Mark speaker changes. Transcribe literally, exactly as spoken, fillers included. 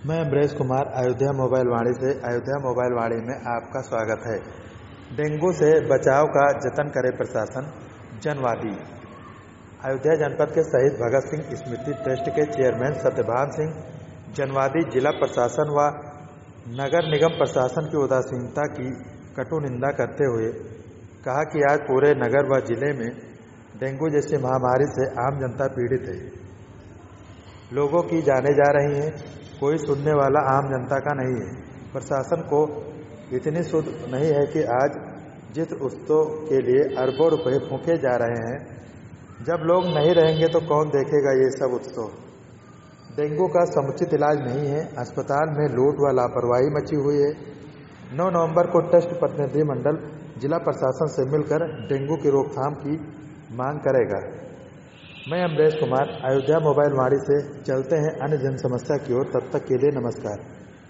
Speaker 1: मैं अमरेश कुमार अयोध्या मोबाइल वाणी से अयोध्या मोबाइल वाणी में आपका स्वागत है। डेंगू से बचाव का जतन करे प्रशासन, जनवादी। अयोध्या जनपद के शहीद भगत सिंह स्मृति ट्रस्ट के चेयरमैन सत्यभान सिंह जनवादी जिला प्रशासन व नगर निगम प्रशासन की उदासीनता की कटु निंदा करते हुए कहा कि आज पूरे नगर व जिले में डेंगू जैसी महामारी से आम जनता पीड़ित है। लोगों की जानें जा रही हैं, कोई सुनने वाला आम जनता का नहीं है। प्रशासन को इतनी सुध नहीं है कि आज जिस उत्सव के लिए अरबों रुपए फूंके जा रहे हैं, जब लोग नहीं रहेंगे तो कौन देखेगा ये सब उत्सव। डेंगू का समुचित इलाज नहीं है, अस्पताल में लूट व लापरवाही मची हुई है। नौ नवंबर को ट्रस्ट प्रतिनिधिमंडल जिला प्रशासन से मिलकर डेंगू की रोकथाम की मांग करेगा। मैं अमरेश कुमार अयोध्या मोबाइल वाणी से चलते हैं अन्य जन समस्या की ओर। तब तक के लिए नमस्कार।